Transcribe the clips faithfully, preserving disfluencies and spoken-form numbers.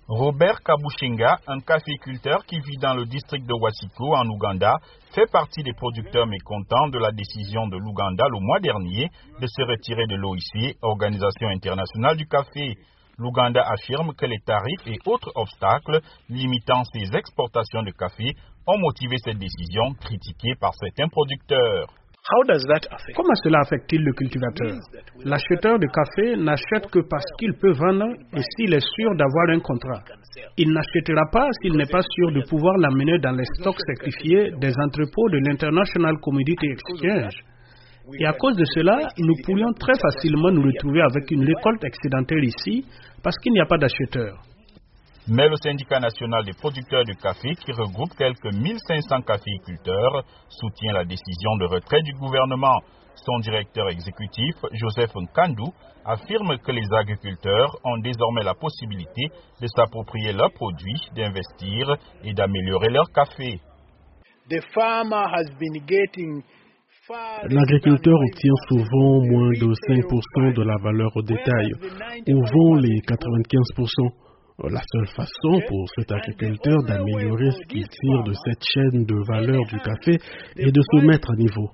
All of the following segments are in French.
Robert Kabushenga, un caféiculteur qui vit dans le district de Wasiko en Ouganda, fait partie des producteurs mécontents de la décision de l'Ouganda le mois dernier de se retirer de l'O I C, Organisation internationale du café. L'Ouganda affirme que les tarifs et autres obstacles limitant ses exportations de café ont motivé cette décision critiquée par certains producteurs. Comment cela affecte-t-il le cultivateur? L'acheteur de café n'achète que parce qu'il peut vendre et s'il est sûr d'avoir un contrat. Il n'achètera pas s'il n'est pas sûr de pouvoir l'amener dans les stocks sacrifiés des entrepôts de l'International Commodity Exchange. Et à cause de cela, nous pourrions très facilement nous retrouver avec une récolte excédentaire ici parce qu'il n'y a pas d'acheteurs. Mais le syndicat national des producteurs de café, qui regroupe quelques mille cinq cents caféiculteurs, soutient la décision de retrait du gouvernement. Son directeur exécutif, Joseph Nkandou, affirme que les agriculteurs ont désormais la possibilité de s'approprier leurs produits, d'investir et d'améliorer leur café. L'agriculteur obtient souvent moins de cinq pour cent de la valeur au détail, ou vend les quatre-vingt-quinze pour cent. La seule façon pour cet agriculteur d'améliorer ce qu'il tire de cette chaîne de valeur du café est de se mettre à niveau.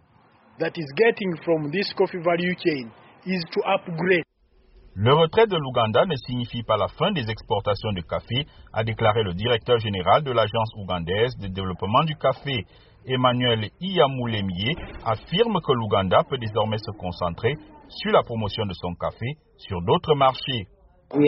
Le retrait de l'Ouganda ne signifie pas la fin des exportations de café, a déclaré le directeur général de l'Agence ougandaise de développement du café. Emmanuel Iyamoulemie affirme que l'Ouganda peut désormais se concentrer sur la promotion de son café sur d'autres marchés. Nous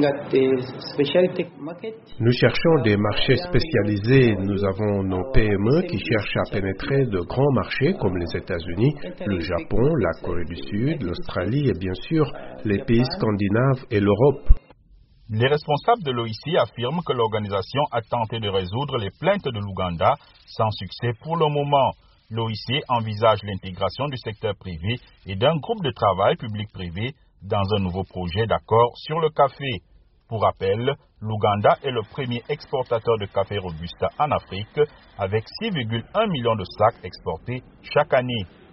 cherchons des marchés spécialisés. Nous avons nos P M E qui cherchent à pénétrer de grands marchés comme les États-Unis, le Japon, la Corée du Sud, l'Australie et bien sûr les pays scandinaves et l'Europe. Les responsables de l'O I C affirment que l'organisation a tenté de résoudre les plaintes de l'Ouganda sans succès pour le moment. L'O I C envisage l'intégration du secteur privé et d'un groupe de travail public-privé dans un nouveau projet d'accord sur le café. Pour rappel, l'Ouganda est le premier exportateur de café robusta en Afrique avec six virgule un millions de sacs exportés chaque année.